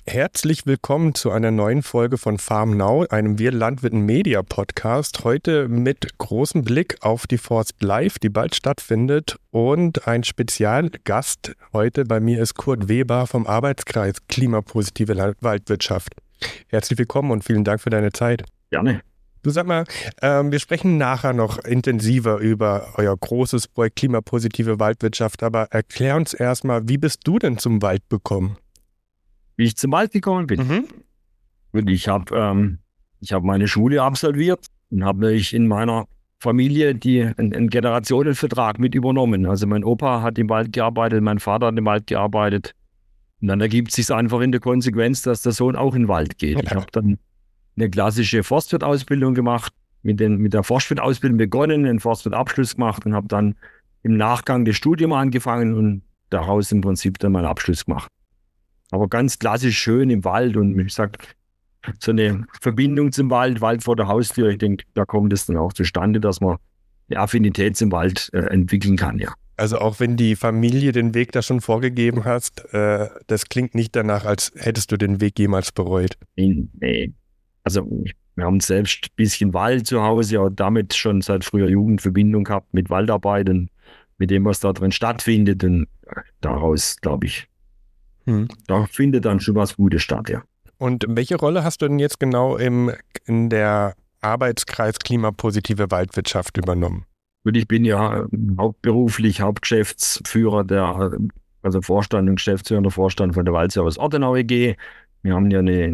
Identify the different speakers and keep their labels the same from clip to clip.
Speaker 1: Herzlich willkommen zu einer neuen Folge von Farm Now, einem Wir Landwirten Media Podcast. Heute mit großem Blick auf die Forst Live, die bald stattfindet, und ein Spezialgast heute bei mir ist Kurt Weber vom Arbeitskreis Klimapositive Waldwirtschaft. Herzlich willkommen und vielen Dank für deine Zeit.
Speaker 2: Gerne.
Speaker 1: Du, sag mal, wir sprechen nachher noch intensiver über euer großes Projekt Klimapositive Waldwirtschaft, aber erklär uns erstmal, wie bist du denn zum Wald gekommen?
Speaker 2: Wie ich zum Wald gekommen bin. Und ich habe meine Schule absolviert und habe natürlich in meiner Familie einen Generationenvertrag mit übernommen. Also mein Opa hat im Wald gearbeitet, mein Vater hat im Wald gearbeitet. Und dann ergibt es sich einfach in der Konsequenz, dass der Sohn auch in den Wald geht. Ich habe dann eine klassische Forstwirt-Ausbildung gemacht, mit der Forstwirt-Ausbildung begonnen, einen Forstwirt-Abschluss gemacht und habe dann im Nachgang das Studium angefangen und daraus im Prinzip dann meinen Abschluss gemacht. Aber ganz klassisch schön im Wald und ich sag, so eine Verbindung zum Wald vor der Haustür, ich denke, da kommt es dann auch zustande, dass man eine Affinität zum Wald entwickeln kann, ja.
Speaker 1: Also auch wenn die Familie den Weg da schon vorgegeben hast, das klingt nicht danach, als hättest du den Weg jemals bereut.
Speaker 2: Nee. Also wir haben selbst ein bisschen Wald zu Hause, aber damit schon seit früher Jugend Verbindung gehabt mit Waldarbeit und mit dem, was da drin stattfindet. Und daraus, glaube ich, da findet dann schon was Gutes statt, ja.
Speaker 1: Und welche Rolle hast du denn jetzt genau in der Arbeitskreis Klimapositive Waldwirtschaft übernommen?
Speaker 2: Und ich bin ja hauptberuflich Hauptgeschäftsführer also Vorstand und geschäftsführender Vorstand von der Waldservice Ortenau e.G. Wir haben ja eine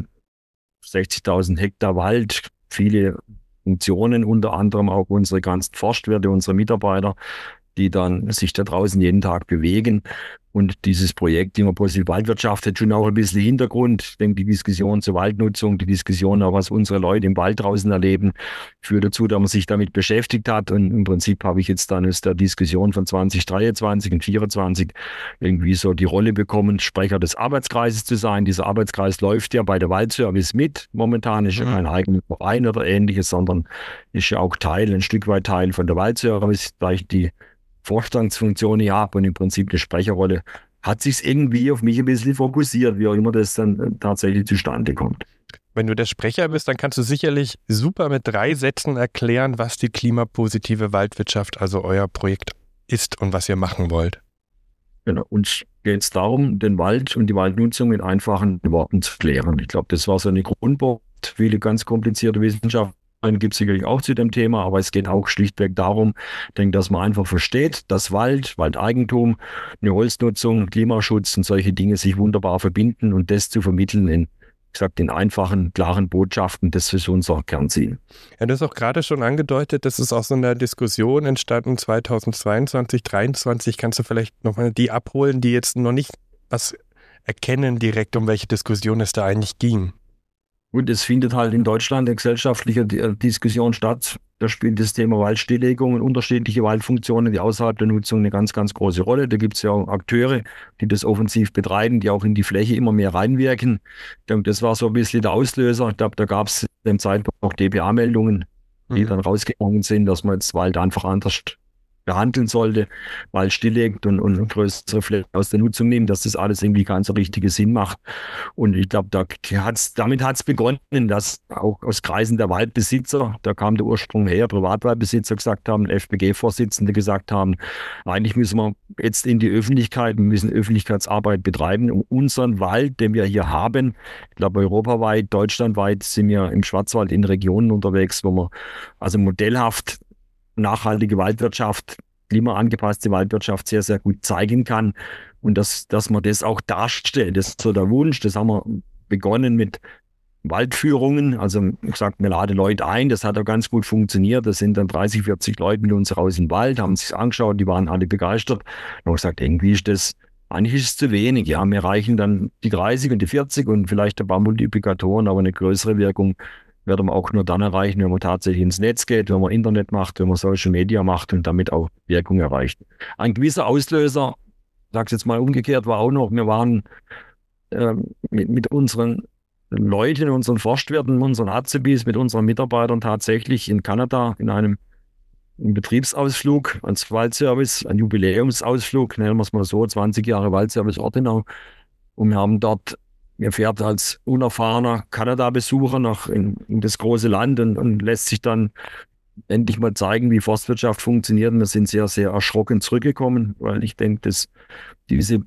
Speaker 2: 60.000 Hektar Wald, viele Funktionen, unter anderem auch unsere ganzen Forstwirte, unsere Mitarbeiter, die dann sich da draußen jeden Tag bewegen. Und dieses Projekt Klimapositive Waldwirtschaft hat schon auch ein bisschen Hintergrund. Ich denke, die Diskussion zur Waldnutzung, die Diskussion auch, was unsere Leute im Wald draußen erleben, führt dazu, dass man sich damit beschäftigt hat. Und im Prinzip habe ich jetzt dann aus der Diskussion von 2023 und 2024 irgendwie so die Rolle bekommen, Sprecher des Arbeitskreises zu sein. Dieser Arbeitskreis läuft ja bei der Waldservice mit. Momentan ist ja kein eigener Verein oder ähnliches, sondern ist ja auch ein Stück weit Teil von der Waldservice, da ich die Vorstandsfunktion habe und im Prinzip eine Sprecherrolle, hat sich irgendwie auf mich ein bisschen fokussiert, wie auch immer das dann tatsächlich zustande kommt.
Speaker 1: Wenn du der Sprecher bist, dann kannst du sicherlich super mit 3 Sätzen erklären, was die klimapositive Waldwirtschaft, also euer Projekt ist und was ihr machen wollt.
Speaker 2: Genau, uns geht es darum, den Wald und die Waldnutzung in einfachen Worten zu klären. Ich glaube, das war so eine Grundbotschaft. Viele ganz komplizierte Wissenschaften gibt es sicherlich auch zu dem Thema, aber es geht auch schlichtweg darum, dass man einfach versteht, dass Waldeigentum, eine Holznutzung, Klimaschutz und solche Dinge sich wunderbar verbinden und das zu vermitteln in einfachen, klaren Botschaften, das ist unser Kernziel.
Speaker 1: Ja, du hast auch gerade schon angedeutet, das ist aus so einer Diskussion entstanden 2022, 2023. Kannst du vielleicht nochmal die abholen, die jetzt noch nicht was erkennen direkt, um welche Diskussion es da eigentlich ging?
Speaker 2: Gut, es findet halt in Deutschland eine gesellschaftliche Diskussion statt. Da spielt das Thema Waldstilllegung und unterschiedliche Waldfunktionen, die außerhalb der Nutzung eine ganz, ganz große Rolle. Da gibt es ja auch Akteure, die das offensiv betreiben, die auch in die Fläche immer mehr reinwirken. Das war so ein bisschen der Auslöser. Ich glaube, da gab es im Zeitpunkt auch DPA-Meldungen, die dann rausgegangen sind, dass man jetzt Wald einfach anders behandeln sollte, Wald stilllegt und größere Flächen aus der Nutzung nimmt, dass das alles irgendwie keinen so richtigen Sinn macht. Und ich glaube, damit hat es begonnen, dass auch aus Kreisen der Waldbesitzer, da kam der Ursprung her, Privatwaldbesitzer gesagt haben, FPG-Vorsitzende gesagt haben, eigentlich müssen wir jetzt in die Öffentlichkeit, wir müssen Öffentlichkeitsarbeit betreiben, um unseren Wald, den wir hier haben, ich glaube europaweit, deutschlandweit sind wir im Schwarzwald in Regionen unterwegs, wo man also modellhaft nachhaltige Waldwirtschaft, klimaangepasste Waldwirtschaft sehr, sehr gut zeigen kann und dass man das auch darstellt. Das ist so der Wunsch, das haben wir begonnen mit Waldführungen, also ich sage, wir laden Leute ein, das hat auch ganz gut funktioniert, das sind dann 30, 40 Leute mit uns raus im Wald, haben sich angeschaut, die waren alle begeistert und haben gesagt, eigentlich ist es zu wenig, ja, mir reichen dann die 30 und die 40 und vielleicht ein paar Multiplikatoren, aber eine größere Wirkung werden wir auch nur dann erreichen, wenn man tatsächlich ins Netz geht, wenn man Internet macht, wenn man Social Media macht und damit auch Wirkung erreicht. Ein gewisser Auslöser, ich sage es jetzt mal umgekehrt, war auch noch, wir waren mit unseren Leuten, unseren Forstwirten, unseren Azubis, mit unseren Mitarbeitern tatsächlich in Kanada in einem Betriebsausflug als Waldservice, ein Jubiläumsausflug, nennen wir es mal so, 20 Jahre Waldservice Ortenau. Und wir haben dort Er fährt als unerfahrener Kanada-Besucher in das große Land und lässt sich dann endlich mal zeigen, wie Forstwirtschaft funktioniert. Und wir sind sehr, sehr erschrocken zurückgekommen, weil ich denke, dass diese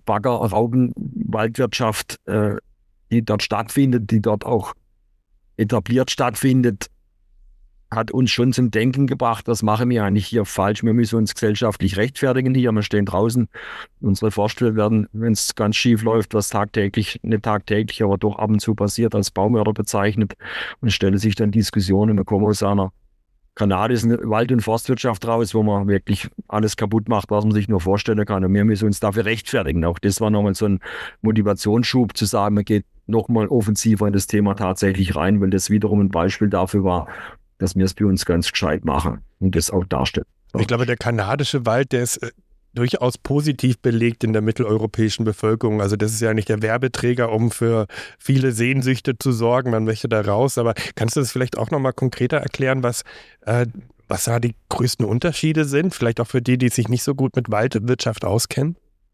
Speaker 2: Bagger-Raubenwaldwirtschaft, die dort stattfindet, die dort auch etabliert stattfindet, hat uns schon zum Denken gebracht, was machen wir eigentlich hier falsch? Wir müssen uns gesellschaftlich rechtfertigen hier. Wir stehen draußen. Unsere Forstwirte werden, wenn es ganz schief läuft, was nicht tagtäglich, aber doch ab und zu passiert, als Baumörder bezeichnet und stellen sich dann Diskussionen. Wir kommen aus einer kanadischen Wald- und Forstwirtschaft raus, wo man wirklich alles kaputt macht, was man sich nur vorstellen kann. Und wir müssen uns dafür rechtfertigen. Auch das war nochmal so ein Motivationsschub zu sagen, man geht nochmal offensiver in das Thema tatsächlich rein, weil das wiederum ein Beispiel dafür war, dass wir es bei uns ganz gescheit machen und das auch darstellen.
Speaker 1: Ich glaube, der kanadische Wald, der ist durchaus positiv belegt in der mitteleuropäischen Bevölkerung. Also das ist ja nicht der Werbeträger, um für viele Sehnsüchte zu sorgen. Man möchte da raus. Aber kannst du das vielleicht auch nochmal konkreter erklären, was da die größten Unterschiede sind? Vielleicht auch für die sich nicht so gut mit Waldwirtschaft auskennen?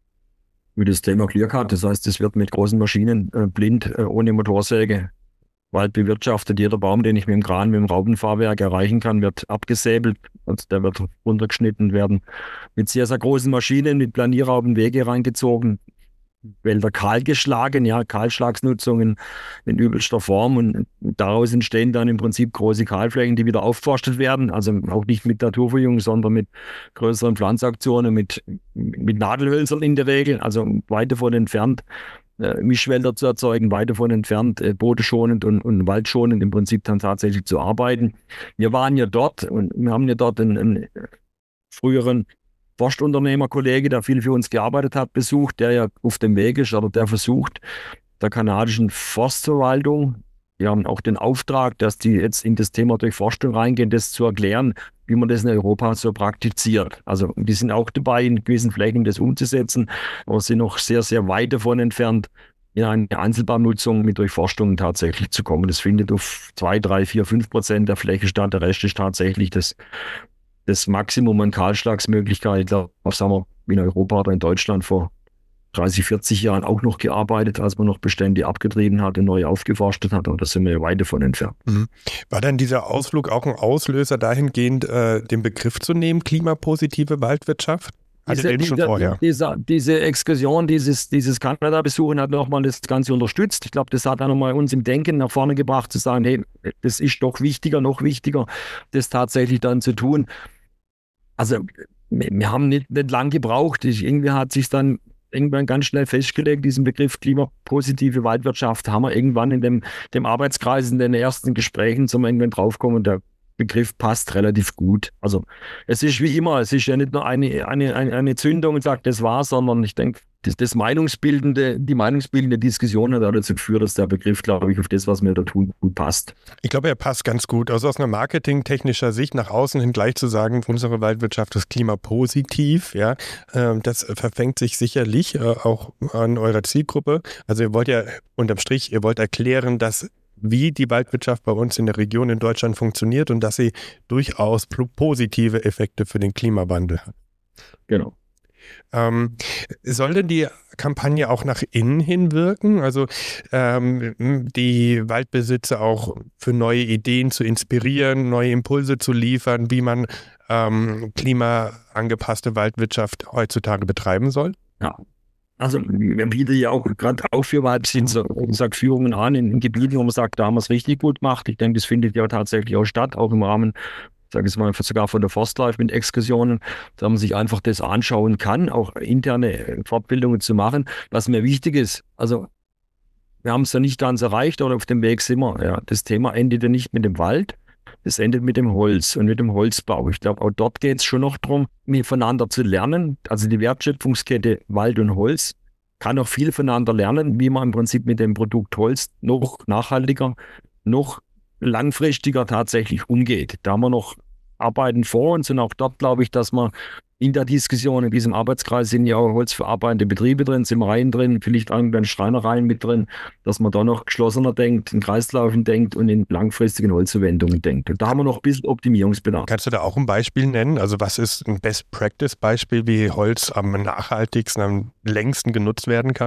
Speaker 2: Wie das Thema Clearcut, das heißt, es wird mit großen Maschinen blind, ohne Motorsäge Wald bewirtschaftet. Jeder Baum, den ich mit dem Kran, mit dem Raubenfahrwerk erreichen kann, wird abgesäbelt. Also der wird runtergeschnitten werden. Mit sehr, sehr großen Maschinen, mit Planierrauben Wege reingezogen. Wälder kahlgeschlagen, ja, Kahlschlagsnutzungen in übelster Form. Und daraus entstehen dann im Prinzip große Kahlflächen, die wieder aufforstet werden. Also auch nicht mit Naturverjüngung, sondern mit größeren Pflanzaktionen, mit Nadelhölzern in der Regel. Also weit davon entfernt, Mischwälder zu erzeugen, weit davon entfernt, bodenschonend und waldschonend im Prinzip dann tatsächlich zu arbeiten. Wir waren ja dort und wir haben ja dort einen früheren Forstunternehmerkollege, der viel für uns gearbeitet hat, besucht, der ja auf dem Weg ist oder der versucht, der kanadischen Forstverwaltung, wir haben auch den Auftrag, dass die jetzt in das Thema Durchforstung reingehen, das zu erklären, wie man das in Europa so praktiziert. Also die sind auch dabei, in gewissen Flächen das umzusetzen, aber sind noch sehr, sehr weit davon entfernt, in eine Einzelbaumnutzung mit Durchforstung tatsächlich zu kommen. Das findet auf 2, 3, 4, 5% der Fläche statt. Der Rest ist tatsächlich das Maximum an Kahlschlagsmöglichkeiten. Ich glaube, sagen wir, in Europa oder in Deutschland vor 30, 40 Jahren auch noch gearbeitet, als man noch Bestände abgetrieben hat und neu aufgeforstet hat. Und da sind wir ja weit davon entfernt.
Speaker 1: War dann dieser Ausflug auch ein Auslöser dahingehend, den Begriff zu nehmen, klimapositive Waldwirtschaft?
Speaker 2: Diese Exkursion, dieses Kanada-Besuchen hat nochmal das Ganze unterstützt. Ich glaube, das hat auch nochmal uns im Denken nach vorne gebracht, zu sagen, hey, das ist doch wichtiger, noch wichtiger, das tatsächlich dann zu tun. Also wir haben nicht lang gebraucht. Irgendwie hat sich dann irgendwann ganz schnell festgelegt, diesen Begriff klimapositive Waldwirtschaft haben wir irgendwann in dem Arbeitskreis, in den ersten Gesprächen zum irgendwann draufkommen. Der Begriff passt relativ gut. Also es ist wie immer, es ist ja nicht nur eine Zündung und sagt, das war's, sondern ich denke, die meinungsbildende Diskussion hat dazu geführt, dass der Begriff, glaube ich, auf das, was wir da tun, gut passt.
Speaker 1: Ich glaube, er passt ganz gut. Also aus einer marketingtechnischer Sicht nach außen hin gleich zu sagen, unsere Waldwirtschaft ist klimapositiv, ja, das verfängt sich sicherlich auch an eurer Zielgruppe. Also ihr wollt ja unterm Strich, erklären, dass wie die Waldwirtschaft bei uns in der Region in Deutschland funktioniert und dass sie durchaus positive Effekte für den Klimawandel hat.
Speaker 2: Genau.
Speaker 1: Soll denn die Kampagne auch nach innen hin wirken? Also die Waldbesitzer auch für neue Ideen zu inspirieren, neue Impulse zu liefern, wie man klimaangepasste Waldwirtschaft heutzutage betreiben soll?
Speaker 2: Ja. Also wir bieten ja auch gerade auch für Waldbesitzer Führungen an in Gebieten, wo man sagt, da haben wir es richtig gut gemacht. Ich denke, das findet ja tatsächlich auch statt, auch im Rahmen, sage ich mal, sogar von der Forstlife mit Exkursionen, da man sich einfach das anschauen kann, auch interne Fortbildungen zu machen, was mir wichtig ist. Also wir haben es ja nicht ganz erreicht oder auf dem Weg sind wir. Ja, das Thema endet ja nicht mit dem Wald, das endet mit dem Holz und mit dem Holzbau. Ich glaube, auch dort geht es schon noch darum, voneinander zu lernen. Also die Wertschöpfungskette Wald und Holz kann auch viel voneinander lernen, wie man im Prinzip mit dem Produkt Holz noch nachhaltiger, noch langfristiger tatsächlich umgeht. Da haben wir noch Arbeiten vor uns und auch dort glaube ich, dass man in der Diskussion, in diesem Arbeitskreis sind ja auch holzverarbeitende Betriebe drin, Zimmereien drin, vielleicht irgendwann Schreinereien mit drin, dass man da noch geschlossener denkt, in Kreislaufen denkt und in langfristigen Holzverwendungen denkt. Und da haben wir noch ein bisschen Optimierungsbedarf.
Speaker 1: Kannst du da auch ein Beispiel nennen? Also was ist ein Best-Practice-Beispiel, wie Holz am nachhaltigsten, am längsten genutzt werden kann?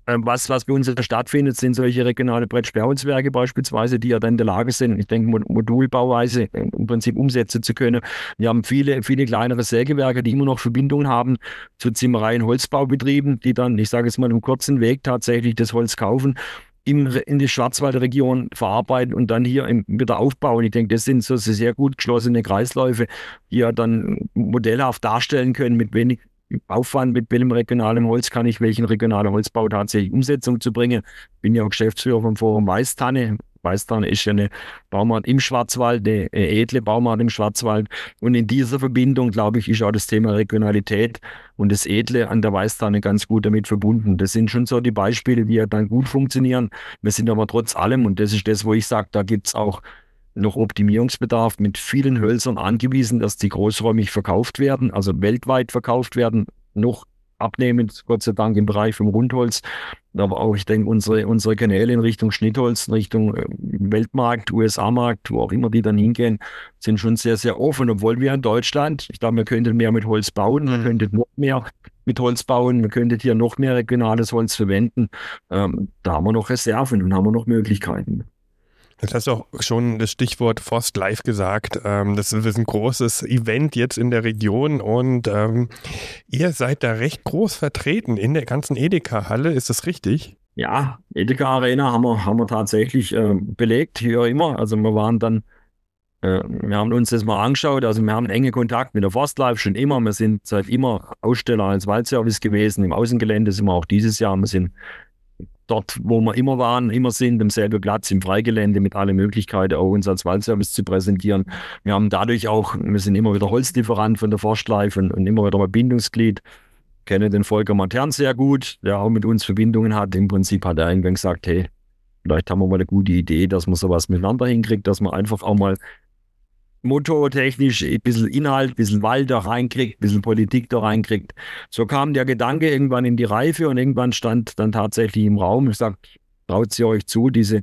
Speaker 2: Was bei uns in der Stadt findet, sind solche regionale Brettsperrholzwerke beispielsweise, die ja dann in der Lage sind, ich denke, Modulbauweise im Prinzip umsetzen zu können. Wir haben viele, viele kleinere Sägewerke, die immer noch Verbindungen haben zu Zimmereien, Holzbaubetrieben, die dann, ich sage jetzt mal, im kurzen Weg tatsächlich das Holz kaufen, in die Schwarzwalder Region verarbeiten und dann hier wieder aufbauen. Ich denke, das sind so sehr gut geschlossene Kreisläufe, die ja dann modellhaft darstellen können, mit wenig Aufwand, mit welchem regionalen Holz kann ich welchen regionalen Holzbau tatsächlich in Umsetzung zu bringen. Bin ja auch Geschäftsführer vom Forum Weißtanne. Weißtanne ist ja eine Baumarkt im Schwarzwald, eine edle Baumarkt im Schwarzwald. Und in dieser Verbindung, glaube ich, ist auch das Thema Regionalität und das Edle an der Weißtanne ganz gut damit verbunden. Das sind schon so die Beispiele, die ja dann gut funktionieren. Wir sind aber trotz allem, und das ist das, wo ich sage, da gibt es auch noch Optimierungsbedarf, mit vielen Hölzern angewiesen, dass die großräumig verkauft werden, also weltweit verkauft werden, noch abnehmend, Gott sei Dank im Bereich vom Rundholz. Aber auch, ich denke, unsere Kanäle in Richtung Schnittholz, in Richtung Weltmarkt, USA-Markt, wo auch immer die dann hingehen, sind schon sehr, sehr offen. Obwohl wir in Deutschland, ich glaube, wir könnten mehr mit Holz bauen, wir könnten noch mehr mit Holz bauen, wir könnten hier noch mehr regionales Holz verwenden. Da haben wir noch Reserven und haben wir noch Möglichkeiten.
Speaker 1: Jetzt hast du auch schon das Stichwort Forst Live gesagt. Das ist ein großes Event jetzt in der Region und ihr seid da recht groß vertreten in der ganzen Edeka-Halle. Ist das richtig?
Speaker 2: Ja, Edeka Arena haben wir tatsächlich belegt, hier immer. Also wir haben uns das mal angeschaut. Also wir haben enge Kontakt mit der Forst Live schon immer. Wir sind seit immer Aussteller als Waldservice gewesen. Im Außengelände sind wir auch dieses Jahr. Wir sind dort, wo wir immer waren, immer sind, am selben Platz im Freigelände mit allen Möglichkeiten, auch uns als Waldservice zu präsentieren. Wir haben dadurch auch, wir sind immer wieder Holzlieferant von der Forst Live und immer wieder mal Bindungsglied. Kenne den Volker Matern sehr gut, der auch mit uns Verbindungen hat. Im Prinzip hat er irgendwann gesagt, hey, vielleicht haben wir mal eine gute Idee, dass man sowas miteinander hinkriegt, dass man einfach auch mal motortechnisch ein bisschen Inhalt, ein bisschen Wald da reinkriegt, ein bisschen Politik da reinkriegt. So kam der Gedanke irgendwann in die Reife und irgendwann stand dann tatsächlich im Raum, ich sage, traut sie euch zu, diese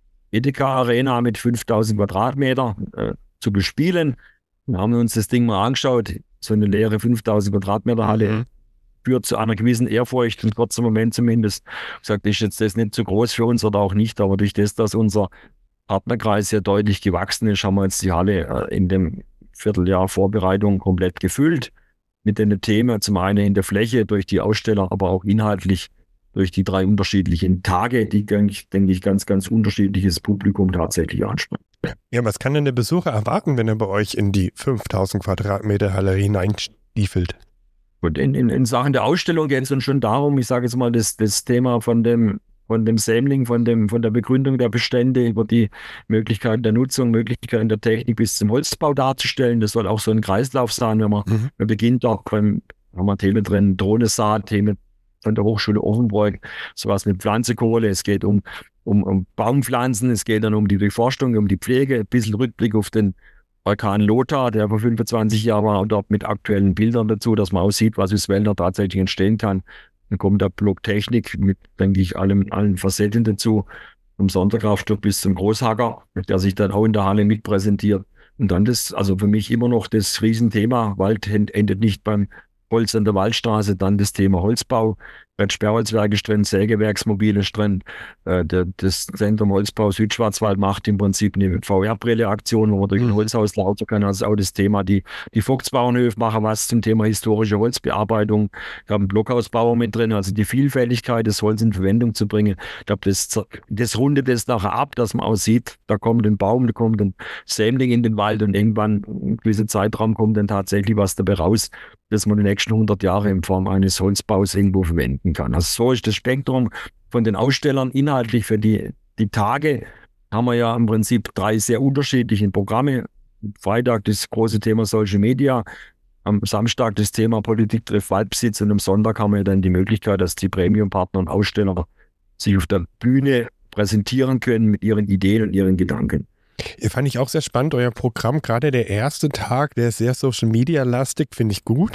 Speaker 2: Edeka-Arena mit 5000 Quadratmeter zu bespielen. Wir haben uns das Ding mal angeschaut, so eine leere 5000 Quadratmeter Halle führt zu einer gewissen Ehrfurcht, im kurzen Moment zumindest. Ich sage, ist jetzt das nicht zu groß für uns oder auch nicht, aber durch das, dass unser Partnerkreis sehr deutlich gewachsen ist, haben wir jetzt die Halle in dem Vierteljahr Vorbereitung komplett gefüllt mit den Themen, zum einen in der Fläche durch die Aussteller, aber auch inhaltlich durch die 3 unterschiedlichen Tage, die, denke ich, ganz, ganz unterschiedliches Publikum tatsächlich ansprechen.
Speaker 1: Ja, was kann denn der Besucher erwarten, wenn er bei euch in die 5000 Quadratmeter Halle hineinstiefelt?
Speaker 2: Gut, in Sachen der Ausstellung geht es uns schon darum, ich sage jetzt mal, das Thema von dem Sämling, von der Begründung der Bestände über die Möglichkeiten der Nutzung, Möglichkeiten der Technik bis zum Holzbau darzustellen. Das soll auch so ein Kreislauf sein, wenn man beginnt auch haben wir Themen drin, Drohnesaat, Themen von der Hochschule Offenburg, sowas mit Pflanzenkohle. Es geht um Baumpflanzen, es geht dann um die Durchforstung, um die Pflege, ein bisschen Rückblick auf den Orkan Lothar, der vor 25 Jahren war, und dort mit aktuellen Bildern dazu, dass man auch sieht, was aus Wäldern tatsächlich entstehen kann. Dann kommt der Block Technik mit, denke ich, allen Facetten dazu. Vom Sonderkraftstoff bis zum Großhacker, der sich dann auch in der Halle mit präsentiert. Und dann also für mich immer noch das Riesenthema. Wald endet nicht beim Holz an der Waldstraße, dann das Thema Holzbau. Sperrholzwerk ist drin, Sägewerksmobil ist drin. Das Zentrum Holzbau Südschwarzwald macht im Prinzip eine VR-Brille-Aktion, wo man durch ein Holzhaus laufen kann. Also auch das Thema, die Vogtsbauernhöfe machen was zum Thema historische Holzbearbeitung. Wir haben einen Blockhausbauer mit drin, also die Vielfältigkeit, das Holz in Verwendung zu bringen. Ich glaube, das rundet es nachher ab, dass man auch sieht, da kommt ein Baum, da kommt ein Sämling in den Wald und irgendwann, ein gewisser Zeitraum, kommt dann tatsächlich was dabei raus, dass man die nächsten 100 Jahre in Form eines Holzbaus irgendwo verwenden kann. Also so ist das Spektrum von den Ausstellern inhaltlich für die Tage. Haben wir ja im Prinzip 3 sehr unterschiedliche Programme. Freitag das große Thema Social Media, am Samstag das Thema Politik trifft Waldbesitz und am Sonntag haben wir dann die Möglichkeit, dass die Premium-Partner und Aussteller sich auf der Bühne präsentieren können mit ihren Ideen und ihren Gedanken.
Speaker 1: Fand ich auch sehr spannend, euer Programm, gerade der erste Tag, der ist sehr Social-Media-lastig, finde ich gut.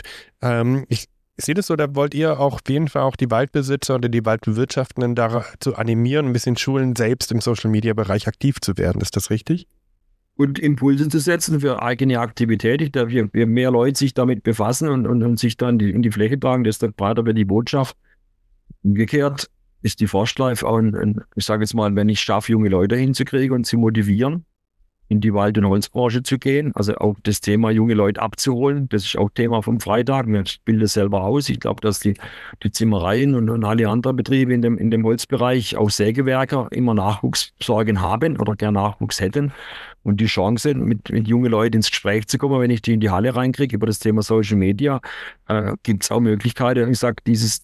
Speaker 1: Ich sehe das so, da wollt ihr auch auf jeden Fall auch die Waldbesitzer oder die Waldbewirtschaftenden dazu animieren, ein bisschen schulen, selbst im Social-Media-Bereich aktiv zu werden. Ist das richtig?
Speaker 2: Und Impulse zu setzen für eigene Aktivität. Ich glaube, je mehr Leute sich damit befassen und sich dann in die Fläche tragen, desto breiter wird die Botschaft. Umgekehrt ist die Forstlife auch ich sage jetzt mal, wenn ich schaffe, junge Leute hinzukriegen und sie motivieren, in die Wald- und Holzbranche zu gehen, also auch das Thema junge Leute abzuholen, das ist auch Thema vom Freitag. Ich bilde das selber aus. Ich glaube, dass die Zimmereien und alle anderen Betriebe in dem Holzbereich, auch Sägewerker, immer Nachwuchssorgen haben oder gern Nachwuchs hätten. Und die Chance, mit jungen Leuten ins Gespräch zu kommen, wenn ich die in die Halle reinkriege über das Thema Social Media, gibt es auch Möglichkeiten. Und ich sage,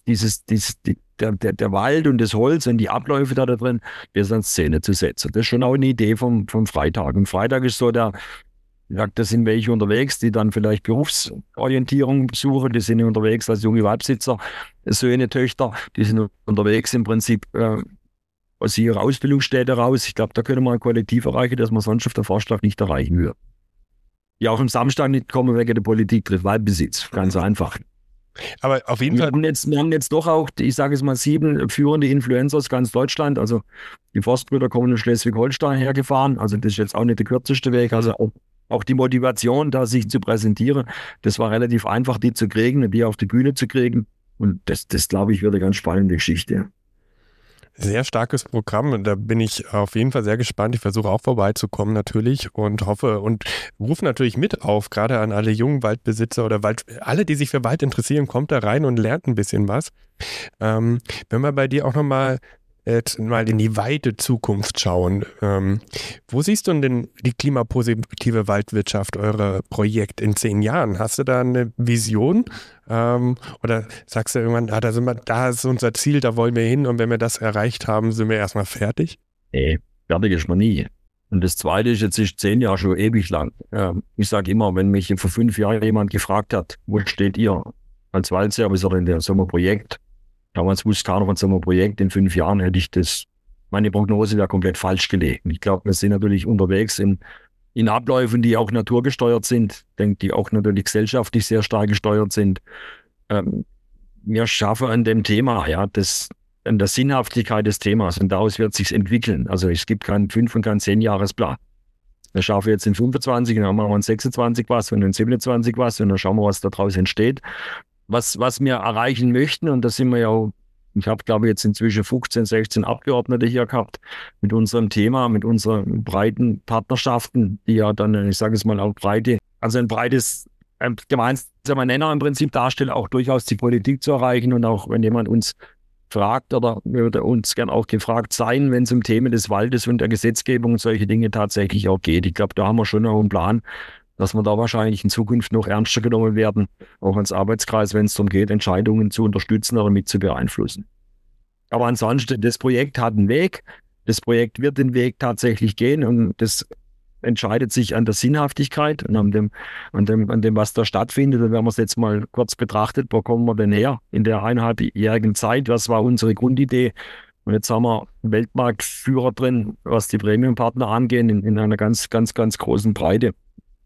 Speaker 2: der Wald und das Holz und die Abläufe da drin, besser in Szene zu setzen. Das ist schon auch eine Idee vom Freitag. Und Freitag ist so da sind welche unterwegs, die dann vielleicht Berufsorientierung suchen, die sind unterwegs als junge Waldbesitzer, Söhne, Töchter, die sind unterwegs im Prinzip aus ihrer Ausbildungsstätte raus. Ich glaube, da können wir ein Kollektiv erreichen, das man sonst auf der Forstwirtschaft nicht erreichen würde. Die auch am Samstag nicht kommen wegen der Politik trifft Waldbesitz. Ganz einfach.
Speaker 1: Aber auf jeden Fall.
Speaker 2: Wir haben jetzt doch auch, ich sage jetzt mal, 7 führende Influencer aus ganz Deutschland. Also die Forstbrüder kommen in Schleswig-Holstein hergefahren. Also das ist jetzt auch nicht der kürzeste Weg. Also auch die Motivation, da sich zu präsentieren, das war relativ einfach, die zu kriegen und die auf die Bühne zu kriegen. Und das glaube ich, wird eine ganz spannende Geschichte.
Speaker 1: Sehr starkes Programm. Da bin ich auf jeden Fall sehr gespannt. Ich versuche auch vorbeizukommen natürlich und hoffe und rufe natürlich mit auf, gerade an alle jungen Waldbesitzer oder alle, die sich für Wald interessieren, kommt da rein und lernt ein bisschen was. Wenn wir bei dir auch nochmal jetzt mal in die weite Zukunft schauen. Wo siehst du denn die klimapositive Waldwirtschaft, eure Projekt in 10 Jahren? Hast du da eine Vision? Oder sagst du irgendwann, da ist unser Ziel, da wollen wir hin und wenn wir das erreicht haben, sind wir erstmal fertig?
Speaker 2: Nee, fertig ist man nie. Und das Zweite ist, jetzt ist 10 Jahre schon ewig lang. Ich sage immer, wenn mich vor 5 Jahren jemand gefragt hat, wo steht ihr als Waldservice oder in der Sommerprojekt? Damals wusste keiner von so einem Projekt. In 5 Jahren hätte ich meine Prognose wäre komplett falsch gelegen. Ich glaube, wir sind natürlich unterwegs in Abläufen, die auch naturgesteuert sind, die auch natürlich gesellschaftlich sehr stark gesteuert sind. Wir schaffen an dem Thema, an der Sinnhaftigkeit des Themas und daraus wird sich's entwickeln. Also es gibt keinen 5- und keinen 10-Jahresplan. Wir schaffen jetzt in 25, dann machen wir in 26 was und in 27 was und dann schauen wir, was daraus entsteht. Was wir erreichen möchten, und da sind wir ja auch, ich habe glaube ich jetzt inzwischen 15, 16 Abgeordnete hier gehabt, mit unserem Thema, mit unseren breiten Partnerschaften, die ja dann, ich sage es mal, auch ein breites gemeinsamer Nenner im Prinzip darstellen, auch durchaus die Politik zu erreichen und auch wenn jemand uns fragt oder würde uns gern auch gefragt sein, wenn es um Themen des Waldes und der Gesetzgebung und solche Dinge tatsächlich auch geht. Ich glaube, da haben wir schon noch einen Plan, dass wir da wahrscheinlich in Zukunft noch ernster genommen werden, auch als Arbeitskreis, wenn es darum geht, Entscheidungen zu unterstützen oder mit zu beeinflussen. Aber ansonsten, das Projekt hat einen Weg, das Projekt wird den Weg tatsächlich gehen und das entscheidet sich an der Sinnhaftigkeit und an dem, was da stattfindet. Und wenn man es jetzt mal kurz betrachtet, wo kommen wir denn her in der 1,5-jährigen Zeit? Was war unsere Grundidee? Und jetzt haben wir einen Weltmarktführer drin, was die Premium-Partner angehen, in einer ganz, ganz, ganz großen Breite.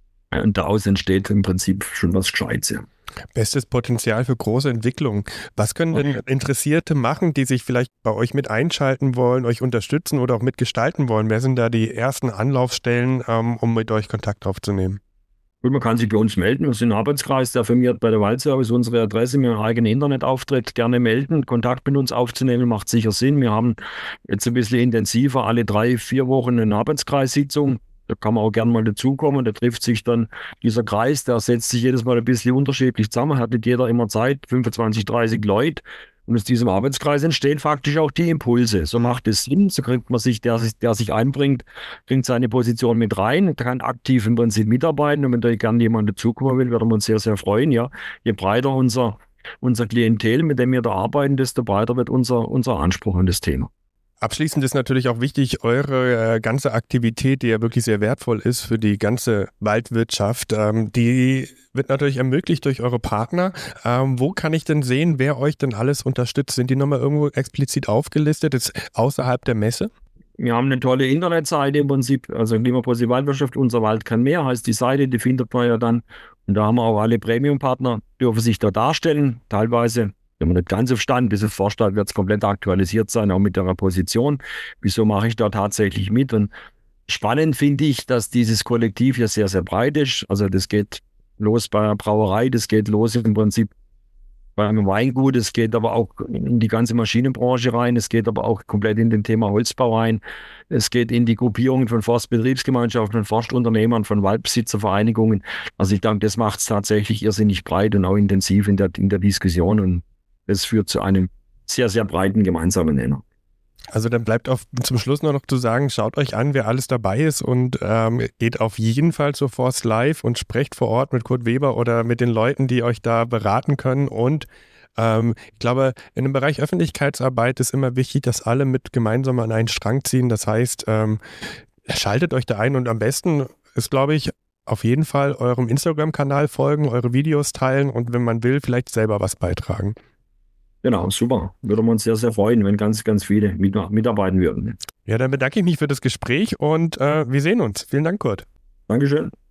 Speaker 2: Und daraus entsteht im Prinzip schon was Gescheites. Ja.
Speaker 1: Bestes Potenzial für große Entwicklung. Was können denn Interessierte machen, die sich vielleicht bei euch mit einschalten wollen, euch unterstützen oder auch mitgestalten wollen? Wer sind da die ersten Anlaufstellen, um mit euch Kontakt aufzunehmen?
Speaker 2: Gut, man kann sich bei uns melden. Wir sind ein Arbeitskreis, der firmiert bei der Waldservice unsere Adresse, wir haben einen eigenen Internetauftritt. Gerne melden, Kontakt mit uns aufzunehmen, macht sicher Sinn. Wir haben jetzt ein bisschen intensiver alle 3-4 Wochen eine Arbeitskreissitzung. Da kann man auch gerne mal dazukommen. Da trifft sich dann dieser Kreis, der setzt sich jedes Mal ein bisschen unterschiedlich zusammen, hat nicht jeder immer Zeit, 25, 30 Leute. Und aus diesem Arbeitskreis entstehen faktisch auch die Impulse. So macht es Sinn, so kriegt man sich, der sich einbringt, bringt seine Position mit rein, kann aktiv im Prinzip mitarbeiten. Und wenn da gerne jemand dazukommen will, würden wir uns sehr, sehr freuen. Ja. Je breiter unser Klientel, mit dem wir da arbeiten, desto breiter wird unser Anspruch an das Thema.
Speaker 1: Abschließend ist natürlich auch wichtig, eure ganze Aktivität, die ja wirklich sehr wertvoll ist für die ganze Waldwirtschaft, die wird natürlich ermöglicht durch eure Partner. Wo kann ich denn sehen, wer euch denn alles unterstützt? Sind die nochmal irgendwo explizit aufgelistet, ist außerhalb der Messe?
Speaker 2: Wir haben eine tolle Internetseite im Prinzip, also Klimapositive Waldwirtschaft, unser Wald kann mehr, heißt die Seite, die findet man ja dann. Und da haben wir auch alle Premium-Partner, dürfen sich da darstellen, teilweise. Wenn man nicht ganz auf Stand, bis es vorstellt, wird es komplett aktualisiert sein, auch mit der Position. Wieso mache ich da tatsächlich mit? Und spannend finde ich, dass dieses Kollektiv ja sehr, sehr breit ist. Also das geht los bei einer Brauerei, das geht los im Prinzip beim Weingut, es geht aber auch in die ganze Maschinenbranche rein, es geht aber auch komplett in den Thema Holzbau rein, es geht in die Gruppierungen von Forstbetriebsgemeinschaften, von Forstunternehmern, von Waldbesitzervereinigungen. Also ich denke, das macht es tatsächlich irrsinnig breit und auch intensiv in der Diskussion und das führt zu einem sehr, sehr breiten gemeinsamen Nenner.
Speaker 1: Also dann bleibt zum Schluss nur noch zu sagen, schaut euch an, wer alles dabei ist und geht auf jeden Fall zur Forst Live und sprecht vor Ort mit Kurt Weber oder mit den Leuten, die euch da beraten können. Und ich glaube, in dem Bereich Öffentlichkeitsarbeit ist immer wichtig, dass alle mit gemeinsam an einen Strang ziehen. Das heißt, schaltet euch da ein und am besten ist, glaube ich, auf jeden Fall eurem Instagram-Kanal folgen, eure Videos teilen und wenn man will, vielleicht selber was beitragen.
Speaker 2: Genau, super. Würde wir uns sehr, sehr freuen, wenn ganz, ganz viele mitarbeiten würden.
Speaker 1: Ja, dann bedanke ich mich für das Gespräch und wir sehen uns. Vielen Dank, Kurt.
Speaker 2: Dankeschön.